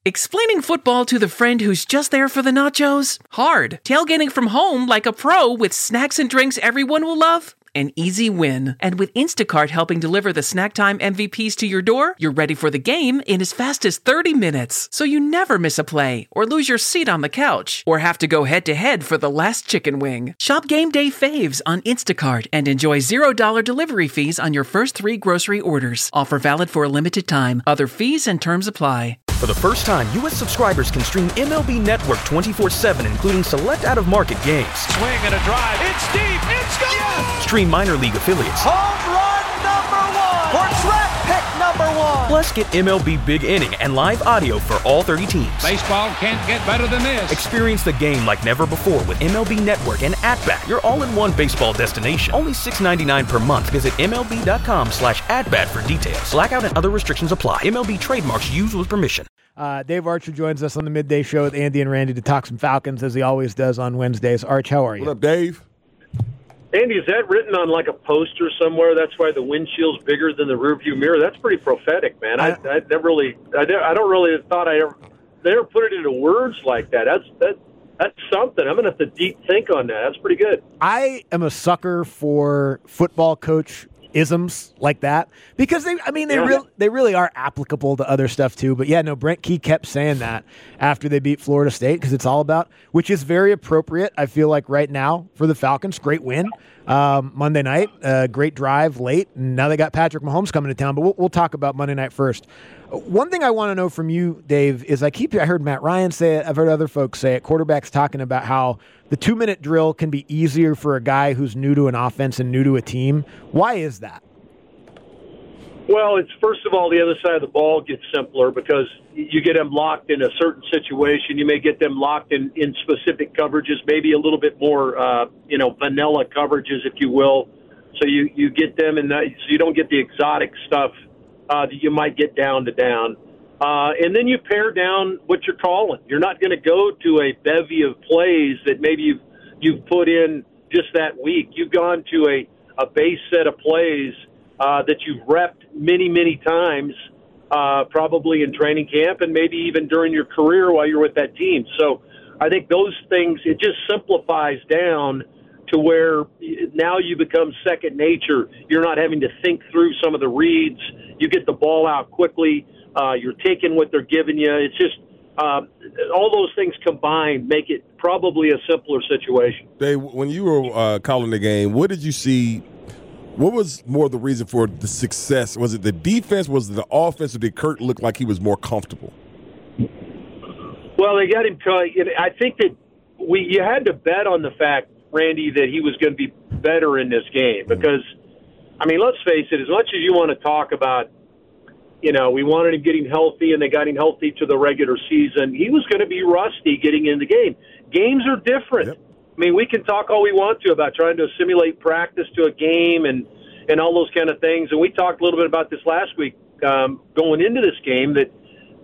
Explaining football to the friend who's just there for the nachos? Hard. Tailgating from home like a pro with snacks and drinks everyone will love? An easy win. And with Instacart helping deliver the snack time MVPs to your door, you're ready for the game in as fast as 30 minutes. So you never miss a play, or lose your seat on the couch, or have to go head-to-head for the last chicken wing. Shop Game Day Faves on Instacart and enjoy $0 delivery fees on your first 3 grocery orders. Offer valid for a limited time. Other fees and terms apply. For the first time, U.S. subscribers can stream MLB Network 24/7, including select out-of-market games. Swing and a drive. It's deep. It's gone. Yes! Stream minor league affiliates. Home run number 1. Or draft pick number 1. Plus, get MLB Big Inning and live audio for all 30 teams. Baseball can't get better than this. Experience the game like never before with MLB Network and At-Bat, your all-in-one baseball destination. Only $6.99 per month. Visit MLB.com/atbat for details. Blackout and other restrictions apply. MLB trademarks used with permission. Dave Archer joins us on the Midday Show with Andy and Randy to talk some Falcons, as he always does on Wednesdays. Arch, how are you? What up, Dave? Andy, is that written on like a poster somewhere? That's why the windshield's bigger than the rearview mirror. That's pretty prophetic, man. I don't really thought they ever put it into words like that. That's something. I'm gonna have to deep think on that. That's pretty good. I am a sucker for football coach isms like that because they really are applicable to other stuff too. But yeah, no, Brent Key kept saying that after they beat Florida State because it's all about, which is very appropriate. I feel like right now for the Falcons, great win Monday night, great drive late, and now they got Patrick Mahomes coming to town. But we'll talk about Monday night first. One thing I want to know from you, Dave, is I heard Matt Ryan say it. I've heard other folks say it. Quarterbacks talking about how the 2-minute drill can be easier for a guy who's new to an offense and new to a team. Why is that? Well, it's first of all, the other side of the ball gets simpler because you get them locked in a certain situation. You may get them locked in specific coverages, maybe a little bit more, vanilla coverages, if you will. So you get them in that, so you don't get the exotic stuff that you might get down to down. And then you pare down what you're calling. You're not going to go to a bevy of plays that maybe you've put in just that week. You've gone to a base set of plays that you've repped many, many times, probably in training camp and maybe even during your career while you're with that team. So I think those things, it just simplifies down to where now you become second nature. You're not having to think through some of the reads. You get the ball out quickly. You're taking what they're giving you. It's just all those things combined make it probably a simpler situation. Dave, when you were calling the game, what did you see? What was more the reason for the success? Was it the defense? Was it the offense? Or did Kirk look like he was more comfortable? Well, they got him. I think that you had to bet on the fact, Randy, that he was going to be better in this game because, I mean, let's face it, as much as you want to talk about, we wanted him getting healthy and they got him healthy to the regular season, he was going to be rusty getting in the game. Games are different. Yep. I mean, we can talk all we want to about trying to assimilate practice to a game and all those kind of things. And we talked a little bit about this last week going into this game that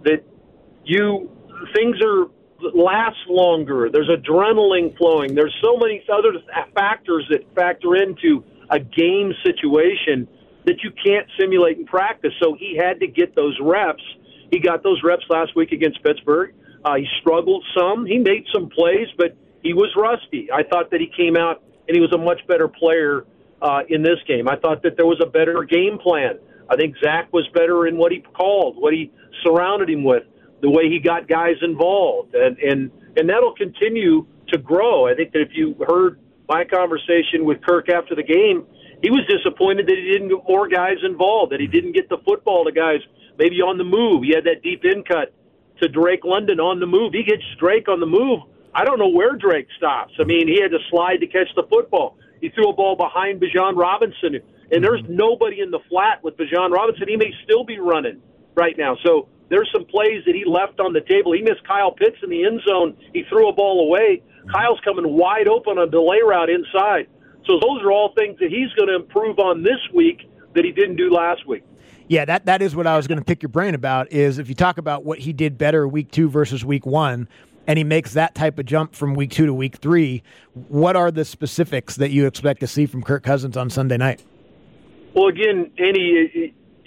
things last longer. There's adrenaline flowing. There's so many other factors that factor into a game situation that you can't simulate in practice. So he had to get those reps. He got those reps last week against Pittsburgh. He struggled some. He made some plays, but he was rusty. I thought that he came out and he was a much better player in this game. I thought that there was a better game plan. I think Zach was better in what he called, what he surrounded him with, the way he got guys involved. And that'll continue to grow. I think that if you heard my conversation with Kirk after the game, he was disappointed that he didn't get more guys involved, that he didn't get the football to guys maybe on the move. He had that deep in cut to Drake London on the move. He gets Drake on the move. I don't know where Drake stops. I mean, he had to slide to catch the football. He threw a ball behind Bijan Robinson, and there's nobody in the flat with Bijan Robinson. He may still be running right now. So there's some plays that he left on the table. He missed Kyle Pitts in the end zone. He threw a ball away. Kyle's coming wide open on a delay route inside. So those are all things that he's going to improve on this week that he didn't do last week. Yeah, that is what I was going to pick your brain about, is if you talk about what he did better week 2 versus week 1, and he makes that type of jump from week 2 to week 3, what are the specifics that you expect to see from Kirk Cousins on Sunday night? Well, again, Andy,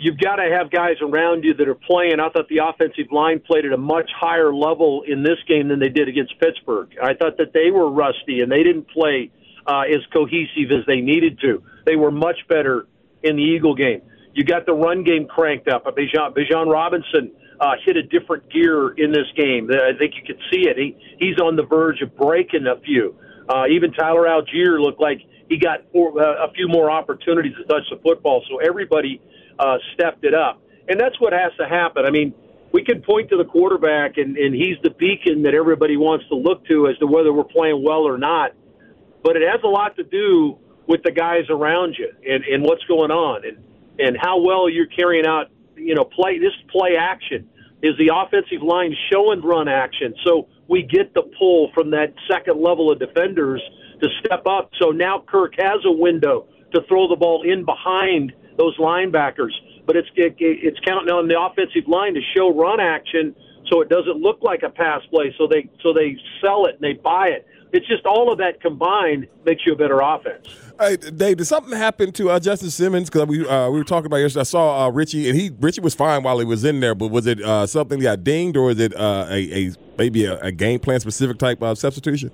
you've got to have guys around you that are playing. I thought the offensive line played at a much higher level in this game than they did against Pittsburgh. I thought that they were rusty and they didn't play as cohesive as they needed to. They were much better in the Eagle game. You got the run game cranked up. Bijan Robinson hit a different gear in this game. I think you could see it. He's on the verge of breaking a few. Even Tyler Algier looked like he got a few more opportunities to touch the football. So everybody stepped it up. And that's what has to happen. I mean, we can point to the quarterback, and he's the beacon that everybody wants to look to as to whether we're playing well or not. But it has a lot to do with the guys around you and what's going on and how well you're carrying out, play action. Is the offensive line showing run action? So we get the pull from that second level of defenders to step up. So now Kirk has a window to throw the ball in behind those linebackers. But it's counting on the offensive line to show run action so it doesn't look like a pass play. So they sell it and they buy it. It's just all of that combined makes you a better offense. Hey, Dave, did something happen to Justin Simmons? Because we were talking about yesterday. I saw Richie, and Richie was fine while he was in there, but was it something that got dinged, or is it maybe a game plan specific type of substitution?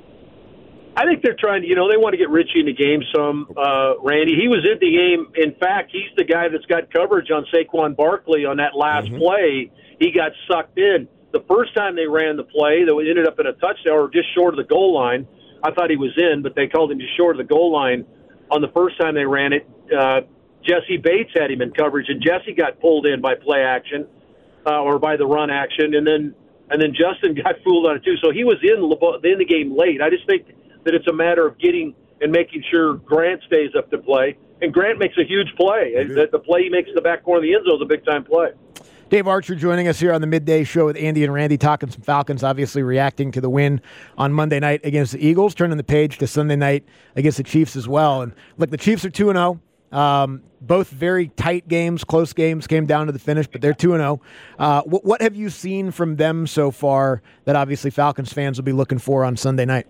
I think they're trying to, they want to get Richie in the game some, Randy. He was in the game. In fact, he's the guy that's got coverage on Saquon Barkley on that last play. He got sucked in. The first time they ran the play, that ended up in a touchdown or just short of the goal line. I thought he was in, but they called him just short of the goal line. On the first time they ran it, Jesse Bates had him in coverage, and Jesse got pulled in by play action or by the run action, and then Justin got fooled on it too. So he was in the game late. I just think that it's a matter of getting and making sure Grant stays up to play, and Grant makes a huge play. The play he makes in the back corner of the end zone is a big-time play. Dave Archer joining us here on the Midday Show with Andy and Randy, talking some Falcons, obviously reacting to the win on Monday night against the Eagles, turning the page to Sunday night against the Chiefs as well. And look, the Chiefs are 2-0. Both very tight games, close games, came down to the finish, but they're 2-0. What have you seen from them so far that obviously Falcons fans will be looking for on Sunday night?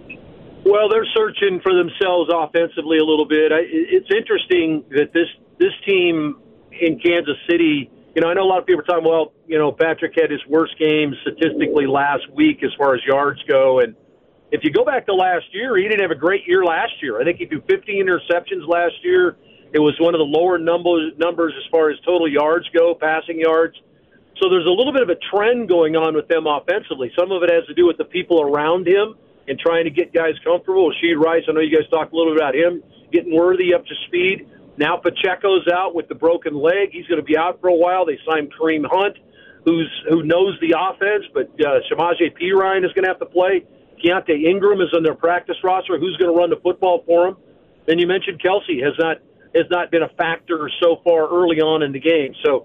Well, they're searching for themselves offensively a little bit. It's interesting that this team in Kansas City, I know a lot of people are talking, Patrick had his worst game statistically last week as far as yards go. And if you go back to last year, he didn't have a great year last year. I think he threw 15 interceptions last year. It was one of the lower numbers as far as total yards go, passing yards. So there's a little bit of a trend going on with them offensively. Some of it has to do with the people around him and trying to get guys comfortable. Rashid Rice, I know you guys talked a little bit about him, getting Worthy up to speed. Now Pacheco's out with the broken leg. He's going to be out for a while. They signed Kareem Hunt, who knows the offense, but Samaje Perine is going to have to play. Keontae Ingram is on their practice roster. Who's going to run the football for him? Then you mentioned Kelsey has not been a factor so far early on in the game. So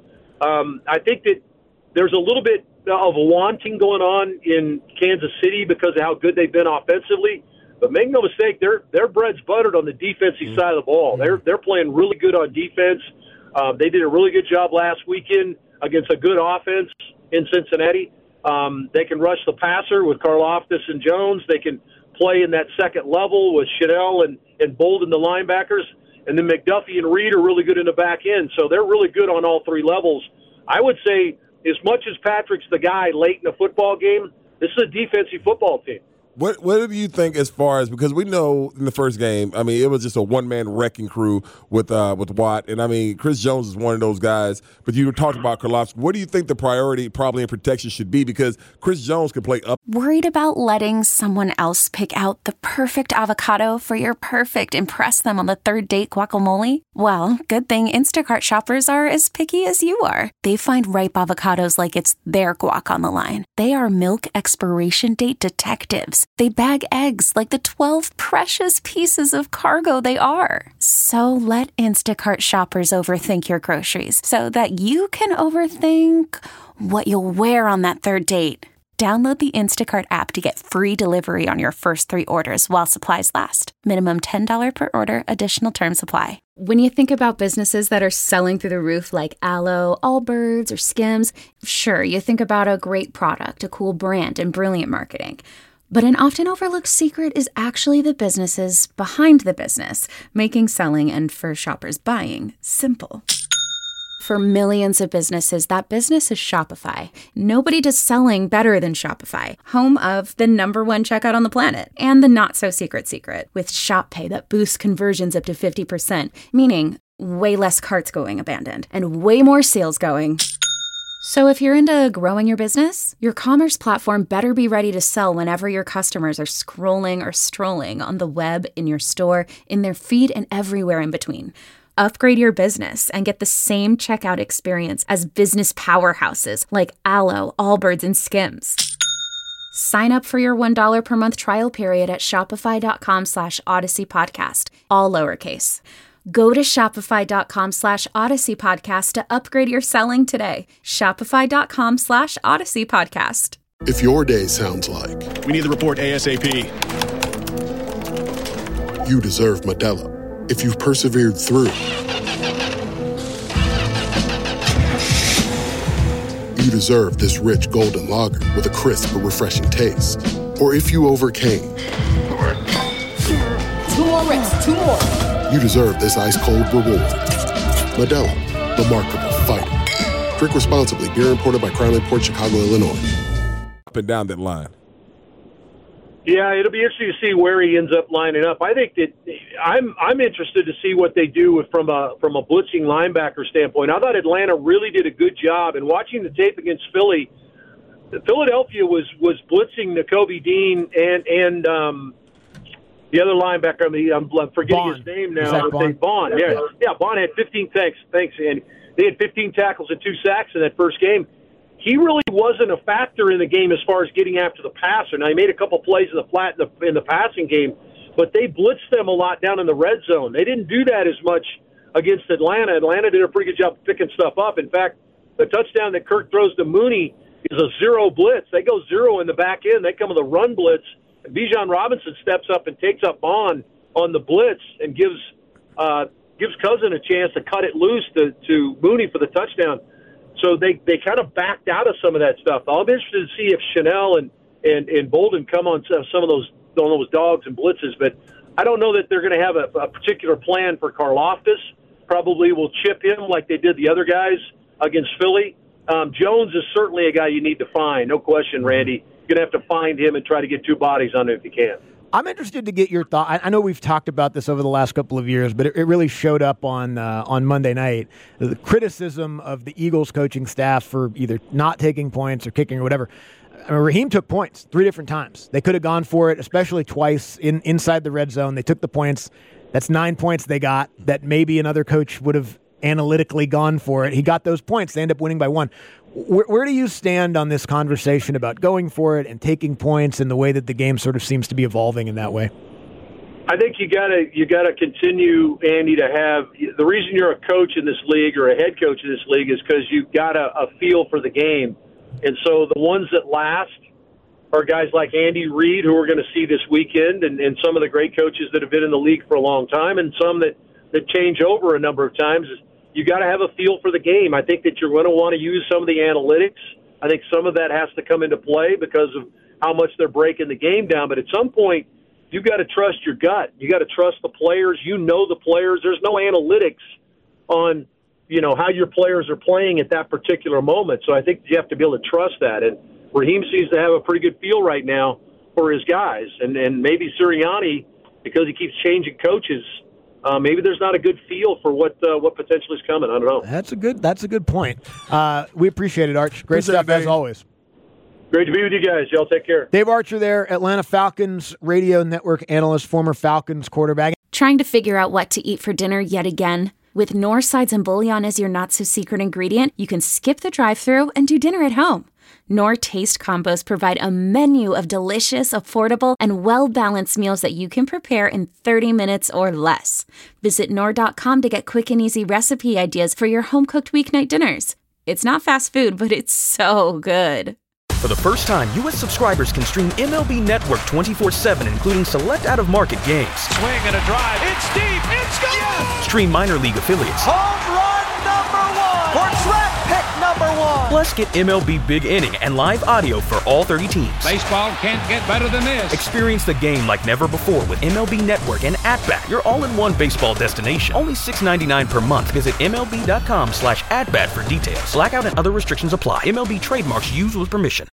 I think that there's a little bit of wanting going on in Kansas City because of how good they've been offensively. But make no mistake, their bread's buttered on the defensive side of the ball. They're playing really good on defense. They did a really good job last weekend against a good offense in Cincinnati. They can rush the passer with Karlaftis and Jones. They can play in that second level with Chanel and Bolden, the linebackers. And then McDuffie and Reed are really good in the back end. So they're really good on all three levels. I would say as much as Patrick's the guy late in a football game, this is a defensive football team. What do you think as far as, because we know in the first game, I mean, it was just a one-man wrecking crew with Watt. And, I mean, Chris Jones is one of those guys. But you were talking about Karlaftis. What do you think the priority probably in protection should be? Because Chris Jones can play up. Worried about letting someone else pick out the perfect avocado for your perfect impress them on the third date guacamole? Well, good thing Instacart shoppers are as picky as you are. They find ripe avocados like it's their guac on the line. They are milk expiration date detectives. They bag eggs like the 12 precious pieces of cargo they are. So let Instacart shoppers overthink your groceries so that you can overthink what you'll wear on that third date. Download the Instacart app to get free delivery on your first 3 orders while supplies last. Minimum $10 per order. Additional terms apply. When you think about businesses that are selling through the roof like Aloe, Allbirds, or Skims, sure, you think about a great product, a cool brand, and brilliant marketing. But an often overlooked secret is actually the businesses behind the business, making selling and for shoppers buying simple. For millions of businesses, that business is Shopify. Nobody does selling better than Shopify, home of the #1 checkout on the planet and the not-so-secret secret with Shop Pay that boosts conversions up to 50%, meaning way less carts going abandoned and way more sales going. So if you're into growing your business, your commerce platform better be ready to sell whenever your customers are scrolling or strolling on the web, in your store, in their feed, and everywhere in between. Upgrade your business and get the same checkout experience as business powerhouses like Allo, Allbirds, and Skims. Sign up for your $1 per month trial period at shopify.com/Odyssey Podcast, all lowercase. Go to shopify.com/Odyssey Podcast to upgrade your selling today. Shopify.com/Odyssey Podcast. If your day sounds like, we need the report ASAP, you deserve Modelo. If you've persevered through, you deserve this rich golden lager with a crisp but refreshing taste. Or if you overcame, 2 more reps, 2 more. You deserve this ice-cold reward. Modelo, the mark of a fighter. Drink responsibly. Beer imported by Crown Port Chicago, Illinois. Up and down that line. Yeah, it'll be interesting to see where he ends up lining up. I think that I'm interested to see what they do from a blitzing linebacker standpoint. I thought Atlanta really did a good job, and watching the tape against Philly, Philadelphia was blitzing Nakobe Dean and the other linebacker. I'm forgetting Bond. His name now. Is that Bond? Bond. Yeah. Bond had 15. Thanks, and they had 15 tackles and 2 sacks in that first game. He really wasn't a factor in the game as far as getting after the passer. Now, he made a couple plays in the flat in the passing game, but they blitzed them a lot down in the red zone. They didn't do that as much against Atlanta. Atlanta did a pretty good job picking stuff up. In fact, the touchdown that Kirk throws to Mooney is a 0 blitz. They go 0 in the back end. They come with a run blitz. And Bijan Robinson steps up and takes up Bond on the blitz and gives Cousin a chance to cut it loose to Mooney for the touchdown. So they kind of backed out of some of that stuff. I'll be interested to see if Chanel and Bolden come on some of those dogs and blitzes, but I don't know that they're going to have a particular plan for Karlaftis. Probably will chip him like they did the other guys against Philly. Jones is certainly a guy you need to find, no question, Randy. You're going to have to find him and try to get 2 bodies on him if you can. I'm interested to get your thought. I know we've talked about this over the last couple of years, but it really showed up on Monday night. The criticism of the Eagles coaching staff for either not taking points or kicking or whatever. I mean, Raheem took points 3 different times. They could have gone for it, especially twice inside the red zone. They took the points. That's 9 points they got that maybe another coach would have analytically gone for it. He got those points. They end up winning by 1. Where do you stand on this conversation about going for it and taking points and the way that the game sort of seems to be evolving in that way? I think you gotta continue, Andy, to have the reason you're a coach in this league or a head coach in this league is because you've got a feel for the game, and so the ones that last are guys like Andy Reid, who we're going to see this weekend, and some of the great coaches that have been in the league for a long time, and some that change over a number of times. You got to have a feel for the game. I think that you're going to want to use some of the analytics. I think some of that has to come into play because of how much they're breaking the game down. But at some point, you got to trust your gut. You got to trust the players. You know the players. There's no analytics on, how your players are playing at that particular moment. So I think you have to be able to trust that. And Raheem seems to have a pretty good feel right now for his guys. And maybe Sirianni, because he keeps changing coaches, maybe there's not a good feel for what potentially is coming. I don't know. That's a good point. We appreciate it, Arch. Great stuff as always. Great to be with you guys. Y'all take care. Dave Archer there, Atlanta Falcons radio network analyst, former Falcons quarterback. Trying to figure out what to eat for dinner yet again? With Knorr sides and bouillon as your not-so-secret ingredient, you can skip the drive-thru and do dinner at home. Knorr Taste Combos provide a menu of delicious, affordable, and well-balanced meals that you can prepare in 30 minutes or less. Visit Knorr.com to get quick and easy recipe ideas for your home-cooked weeknight dinners. It's not fast food, but it's so good. For the first time, U.S. subscribers can stream MLB Network 24/7, including select out-of-market games. Swing and a drive. It's deep. It's gone. Yes! Stream minor league affiliates. Home run number 1. Or track pick number 1. Plus, get MLB Big Inning and live audio for all 30 teams. Baseball can't get better than this. Experience the game like never before with MLB Network and At-Bat, your all-in-one baseball destination. Only $6.99 per month. Visit MLB.com/at-bat for details. Blackout and other restrictions apply. MLB trademarks used with permission.